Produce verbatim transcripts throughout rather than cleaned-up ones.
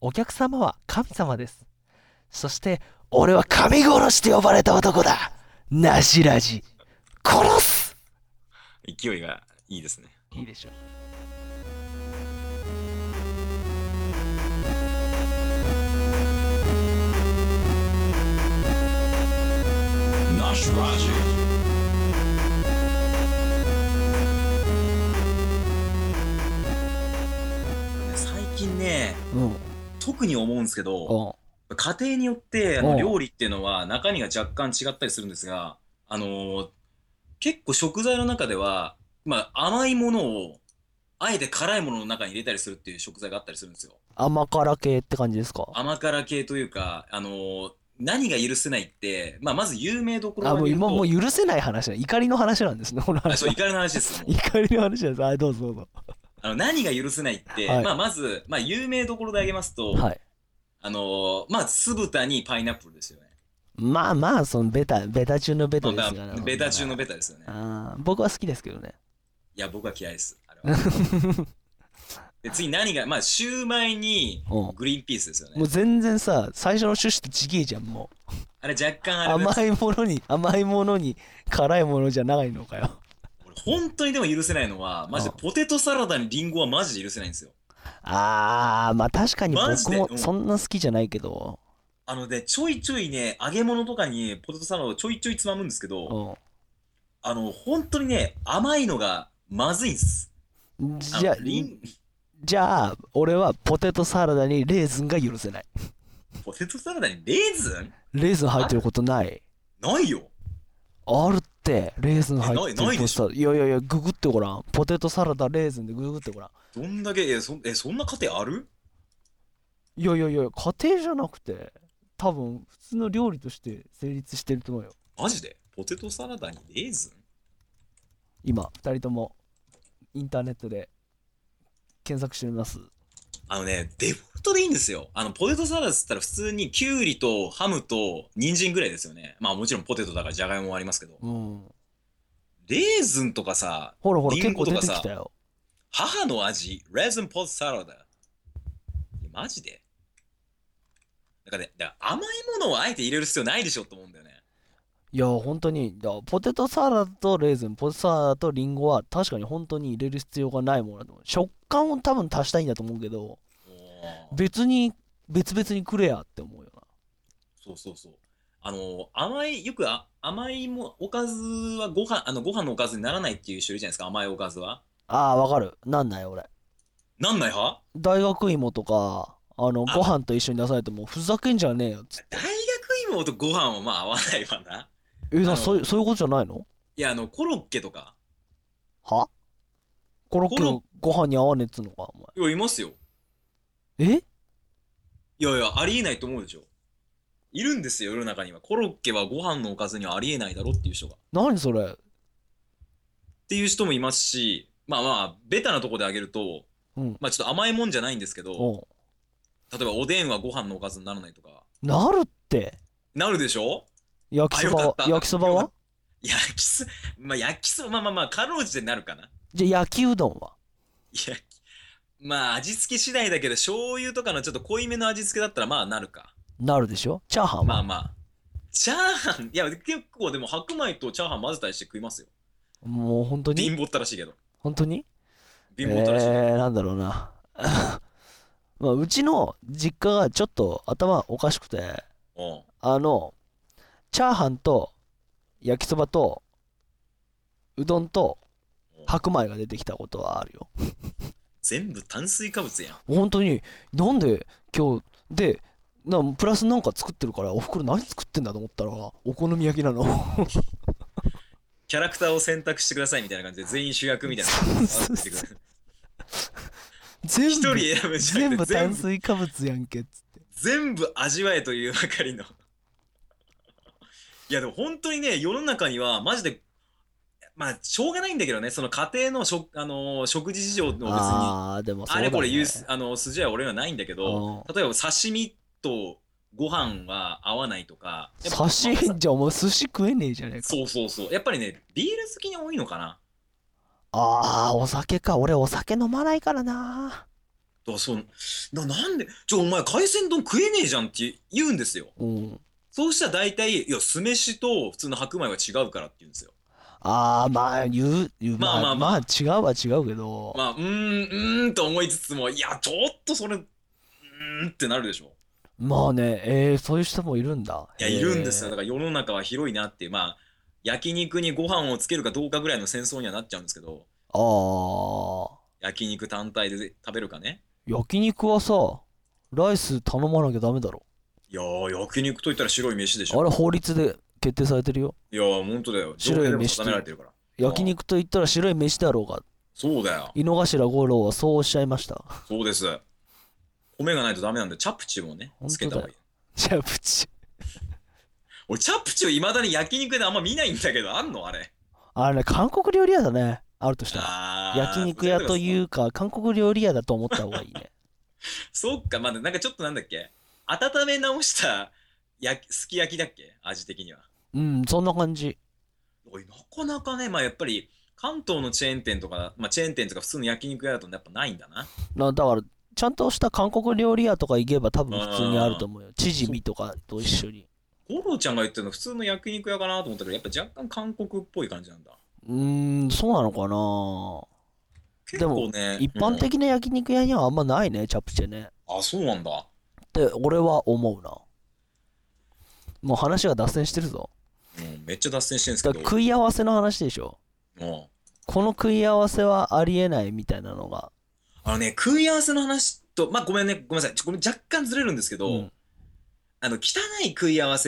お客様は神様です。そして俺は神殺しと呼ばれた男だ。ナシラジ殺す。 勢いがいいですね。 いいでしょ。ナシラジ。 最近ね、 うん、 特に思うんですけど、家庭によってあの料理っていうのは中身が若干違ったりするんですが、あのー、結構食材の中では、まあ、甘いものをあえて辛いものの中に入れたりするっていう食材があったりするんですよ。 甘辛系って感じですか？ 甘辛系というか、あのー、何が許せないって、まあ、まず有名どころあ、もうを挙げると、 今もう許せない話だ。怒りの話なんですね、この話は。 あ、そう、怒りの話です。 怒りの話です。はい、どうぞどうぞ。 あの何が許せないって、 はい、 まあ、まず、まあ、有名どころで挙げますと、 はい、 あのー、まあ、酢豚にパイナップルですよね。 まあまあ、そのベタ、ベタ中のベタですから、 まあ、ベタ中のベタですよね。 あ、僕は好きですけどね。 いや、僕は嫌いです。あれはで、次何が、まあ、シューマイにグリーンピースですよね。 もう全然さ、最初の趣旨とちげえじゃん、もう。 あれ若干あれ甘いものに、甘いものに辛いものじゃないのかよ。 俺、本当にでも許せないのは、マジでポテトサラダにリンゴはマジで許せないんですよ。 あー、まあ確かに僕もうん、 そんな好きじゃないけど。 あのね、ちょいちょいね、揚げ物とかにポテトサラダをちょいちょいつまむんですけど、あの、本当にね、甘いのがまずいんす。 じゃあ、じゃあ、俺はポテトサラダにレーズンが許せない。 ポテトサラダにレーズン？ レーズン入ってることない？ ないよ。 あるって、レーズン入ってるないでしょ。 いやいやいや、ググってごらん。ポテトサラダレーズンでググってごらん。 どんだけ、え、そ、え、そんな家庭ある？ いやいやいや、家庭じゃなくて、多分普通の料理として成立してると思うよ。 マジで？ポテトサラダにレーズン？ 今、二人ともインターネットで検索してみます。 あのね、デフォルトでいいんですよ。あの、ポテトサラダっつったら普通にキュウリとハムと人参ぐらいですよね。まあもちろんポテトだからジャガイモもありますけど。 うん。 レーズンとかさ、 ほらほら、結構出てきたよ。 母の味、レーズンポテトサラダ。マジで？だからね、だから甘いものをあえて入れる必要ないでしょと思うんだよね。 いや、本当に、だポテトサラダとレーズン、ポテトサラダとリンゴは確かに本当に入れる必要がないものだと思う。食感を多分足したいんだと思うけど、別に、別々にくれやって思うよな。 そうそうそう。あの、甘い、よくあ甘いも、おかずはご飯、あの、ご飯のおかずにならないっていう人いるじゃないですか、甘いおかずは。 ああ、わかる。なんない俺。 なんない派？ 大学芋とか、あの、ご飯と一緒に出されても、ふざけんじゃねえよっつって。 大学芋とご飯はまあ合わないわな。 え、な、そういう、そういうことじゃないの？ いや、あの、コロッケとか。 は？コロッケをご飯に合わねえっつうのか、お前。いや、いますよ。 え？ いやいや、ありえないと思うでしょ。いるんですよ、世の中には。コロッケはご飯のおかずにはありえないだろっていう人が。 何それ？ っていう人もいますし、まあまあ、ベタなとこであげると、うん、まあちょっと甘いもんじゃないんですけど、例えばおでんはご飯のおかずにならないとか。 なるって。 なるでしょ？ 焼きそばは？焼きそばは？ 焼きそば、まあ焼きそば、まあまあまあ、かろうじてなるかな。 じゃあ焼きうどんは？ 焼き、まあ味付け次第だけど、醤油とかのちょっと濃いめの味付けだったらまあなるか。 なるでしょ？チャーハンは？ まあまあ。チャーハン、いや結構でも白米とチャーハン混ぜたりして食いますよ。 もう本当に？ 貧乏ったらしいけど。 本当に？ 貧乏ったらしい。 えー、なんだろうな。まあ、うちの実家がちょっと頭おかしくて、あの、チャーハンと焼きそばとうどんと白米が出てきたことはあるよ。 全部炭水化物やん。 本当に、なんで今日、で、なプラスなんか作ってるから、おふくろ何作ってんだと思ったら、お好み焼きなの。 キャラクターを選択してくださいみたいな感じで、全員主役みたいな。 全部、 一人選ぶじゃ全部炭水化物やんけっつって。 全部味わえというばかりの。いやでも本当にね、世の中にはマジで、まあしょうがないんだけどね、その家庭の食、あのー、食事事情の別に、 あ, でもそうだ、ね、 あれこれ言うあの筋合いは俺はないんだけど、例えば刺身とご飯は合わないとか。 刺身じゃお前寿司食えねえじゃねえか。 そうそうそう。やっぱりね、ビール好きに多いのかな。 ああ、お酒か。俺お酒飲まないからな。 だそうな、なんでちょお前海鮮丼食えねえじゃんって言うんですよ。 うん。 そうしたら大体いや酢飯と普通の白米は違うからって言うんですよ。 ああ、まあ言う、言う、まあ、 まあまあまあ、 まあ違うは違うけど、 まあうーんうーんと思いつつも、いやちょっとそれうーんってなるでしょ。 まあね、えー、そういう人もいるんだ。 いやいるんですよ。だへえ。 から世の中は広いなっていう、まあ焼肉にご飯をつけるかどうかぐらいの戦争にはなっちゃうんですけど、 ああ、 焼肉単体で食べるかね。 焼肉はさ、ライス頼まなきゃダメだろ。 いやー焼肉といったら白い飯でしょ。 あれ法律で決定されてるよ。 いやー本当だよ。条例でも白い飯と、 定められてるから。 焼ああ、 肉と言ったら白い飯だろうが。 そうだよ。 井の頭五郎はそうおっしゃいました。 そうです。米がないとダメなんで、チャプチもね、 本当だよ。 つけた方がいい。 じゃあプチ。 俺、チャプチをいまだに焼肉であんま見ないんだけど、あんのあれ。 あれね、韓国料理屋だね。あるとしたら。 あ焼肉屋というか、韓国料理屋だと思った方がいいね。 そっか、まだなんかちょっとなんだっけ、温め直したやすき焼きだっけ味的には。 うん、そんな感じ。 おい、なかなかね、まあやっぱり、関東のチェーン店とか、まあチェーン店とか普通の焼肉屋だとやっぱないんだな。 なだから、ちゃんとした韓国料理屋とか行けば多分普通にあるとあ思うよ。チヂミとかと一緒に。 ゴロちゃんが言ってるの普通の焼肉屋かなと思ったけど、やっぱ若干韓国っぽい感じなんだ。 うーん、そうなのかな。 結でも、 構ね、 一般的な焼肉屋にはあんまないね、チャプチェね。 うん、あ、そうなんだ。 って俺は思うな。もう話が脱線してるぞ。 うん、めっちゃ脱線してるんですけど。 だから食い合わせの話でしょ。 うん。 この食い合わせはありえないみたいなのが。 あのね、食い合わせの話と、まあ、ごめんね、ごめんなさい。ちょごめん若干ずれるんですけど、 うん。 あの、汚い食い合わせって、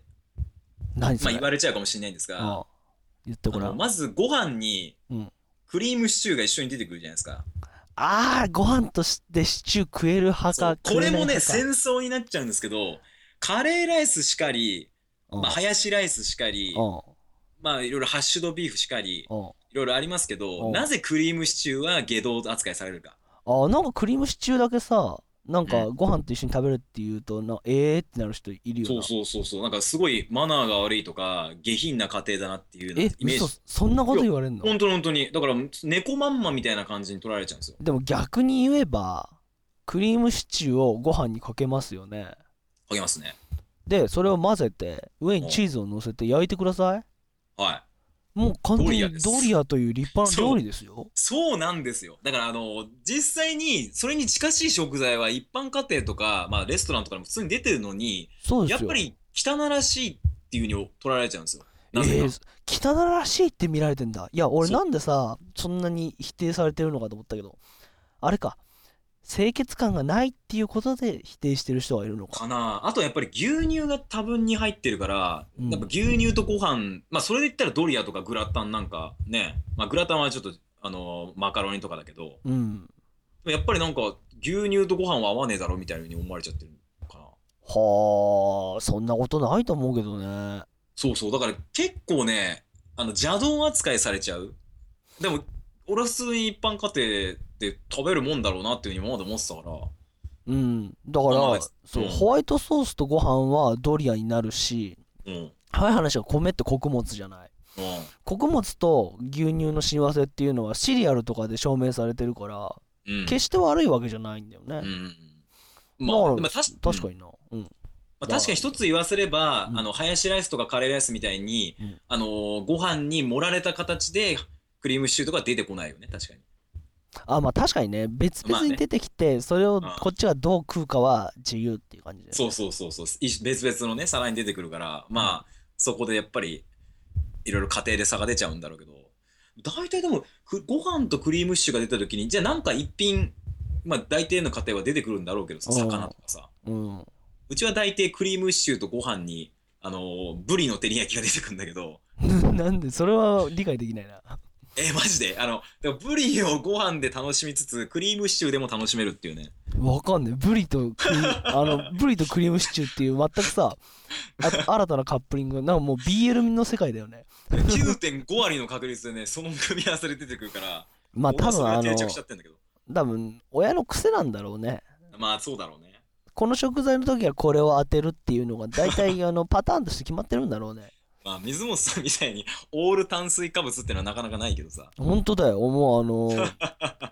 まあ、 何それ。 言われちゃうかもしれないんですが、 ああ、言ってごあの、 らん。 まずご飯にうん。 クリームシチューが一緒に出てくるじゃないですか。 ああ、ご飯としてシチュー食える派かそう。これもね、 食えない派か。 戦争になっちゃうんですけど、カレーライスしかり、 うん。 まあ、ハヤシライスしかり、 うん。 まあ、いろいろハッシュドビーフしかり、 うん。 いろいろありますけど、 うん。 なぜクリームシチューは下道扱いされるか。 ああ、なんかクリームシチューだけさ、なんうん。 かご飯と一緒に食べるって言うと、なええー、ってなる人いるよな。 そうそうそうそう。なんかすごいマナーが悪いとか、下品な家庭だなっていうのえ、嘘、 イメージ。 そんなこといや、 言われんの？ 本当に本当に。だから、猫まんまみたいな感じに取られちゃうんですよ。 でも逆に言えば、クリームシチューをご飯にかけますよね。 あげますね。 で、それを混ぜて、上にうん。 チーズを乗せて焼いてください。 はもうい。 完全ドリアにドリです。 アという立派な料そう。 理ですよ。 そうなんですよ。だから、あの、実際に、それに近しい食材は一般家庭とか、まあ、レストランとかでも普通に出てるのに、 そうですよ。 やっぱり汚らしいっていう風に取られちゃうんですよ。なぜか。 えー、汚らしいって見られてんだ。いや、俺そう。 なんでさ、そんなに否定されてるのかと思ったけど、あれか、清潔感がないっていうことで否定してる人がいるのか。 かなあとやっぱり牛乳が多分に入ってるから、やっぱうん。 牛乳とご飯、まあそれで言ったらドリアとかグラタンなんかね、まあグラタンはちょっとあのマカロニとかだけど、 うん。 やっぱりなんか牛乳とご飯は合わねえだろみたいに思われちゃってるのかな。 はあ、そんなことないと思うけどね。 そうそう、だから結構ね、あの邪道扱いされちゃう。でも、俺は普通に一般家庭で食べるもんだろうなっていうふうに今まで思ってたから、 うん。だから、 まあまあ別そう、ホに、 ワイトソースとご飯はドリアになるし、 うん、うん、 早い話は米って穀物じゃない。 うん、 穀物と牛乳の親和性っていうのはシリアルとかで証明されてるから、 うん、 決して悪いわけじゃないんだよね。 うん。 だから、 まあ、でも確か、うん確かにな。うん。 まあ、 だから、 確かに一つ言わせれば、 うん。 あの、ハヤシライスとかカレーライスみたいに、 うん。 あのーご飯に盛られた形でクリームシチューとか出てこないよね、確かに。 あ、まあ確かにね、別まあね。 々に出てきて、それをああ、 こっちがどう食うかは自由っていう感じだよそうね。 そうそうそう。い別々のね、皿に出てくるから、 うん。 まあ、そこでやっぱり、いろいろ家庭で差が出ちゃうんだろうけど、大体でも、くご飯とクリームシチューが出た時に、じゃあなんか一品、まあ大抵の家庭は出てくるんだろうけどさ、魚とかさ。 うん。うん。 うちは大抵クリームシチューとご飯に、あのーブリの照り焼きが出てくるんだけど、 なんで、それは理解できないな。 えー、マジであの、でもブリをご飯で楽しみつつ、クリームシチューでも楽しめるっていうね。 わかんねえ。ブリとクリー、あの、ブリとクリームシチューっていう全くさ、あと新たなカップリング、なんかもう ビーエル の世界だよね。 きゅうてんご割の確率でね、その組み合わせで出てくるから、 まあ多もう俺はそれが定着し分あの、 ちゃってんだけど。 多分親の癖なんだろうね。 まあそうだろうね。 この食材の時はこれを当てるっていうのが大体あのパターンとして決まってるんだろうね。 まあ水本さんみたいにオール炭水化物ってのはなかなかないけどさ。 本当だよ。もうあの、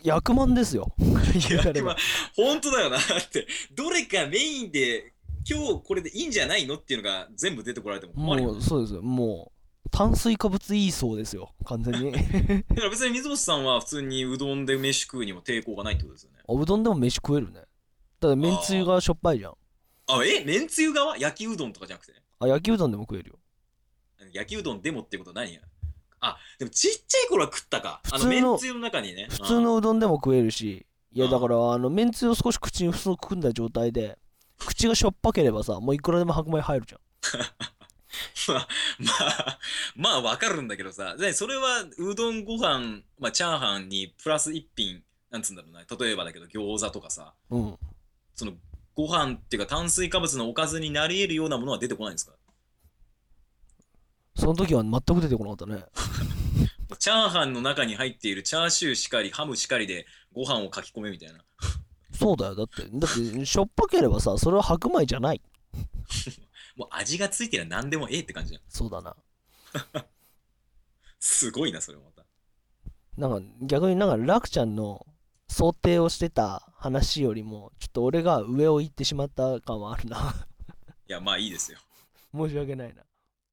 役満ですよ。 役満。本当だよな。って、どれかメインで、今日これでいいんじゃないのっていうのが全部出てこられても困るよ、ね。 もう、そうですよ。もう、炭水化物いいそうですよ。完全に。だから別に水星さんは普通にうどんで飯食うにも抵抗がないってことですよね。 うどんでも飯食えるね。ただ、めんつゆがしょっぱいじゃん。 あ、えめんつゆ側焼きうどんとかじゃなくてあ、焼きうどんでも食えるよ。 焼きうどんでもってこと何や。あ、でもちっちゃい頃は食ったか。あの、めんつゆの中にね。 普通のうどんでも食えるし、いやだから、あの、めんつゆを少し口に含んだ状態で、口がしょっぱければさ、もういくらでも白米入るじゃん。 まあ、まあ、まあわかるんだけどさ、それはうどんご飯、まあチャーハンにプラス一品、なんつうんだろうな、例えばだけど餃子とかさ、 うん。 そのご飯っていうか炭水化物のおかずになり得るようなものは出てこないんですか？ その時は全く出てこなかったね。 チャーハンの中に入っているチャーシューしかり、ハムしかりでご飯をかき込めみたいな。 そうだよ。だって、だってしょっぱければさ、それは白米じゃない。 もう味がついてりゃ何でもええって感じじゃん。 そうだな。 すごいな、それまた。 なんか逆になんか楽ちゃんの想定をしてた話よりも、ちょっと俺が上を行ってしまった感はあるな。 いや、まあいいですよ。 申し訳ないな。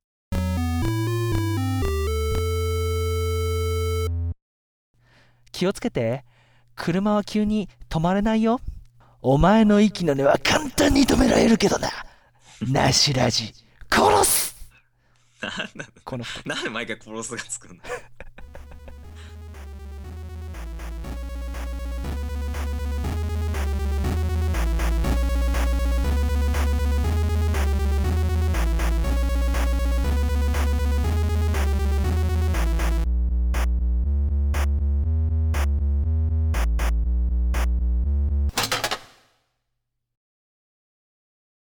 気をつけて。車は急に止まれないよ。お前の息の根は簡単に止められるけどな。なしラジ殺す。 なんなんだこのなんで毎回殺すがつくんだ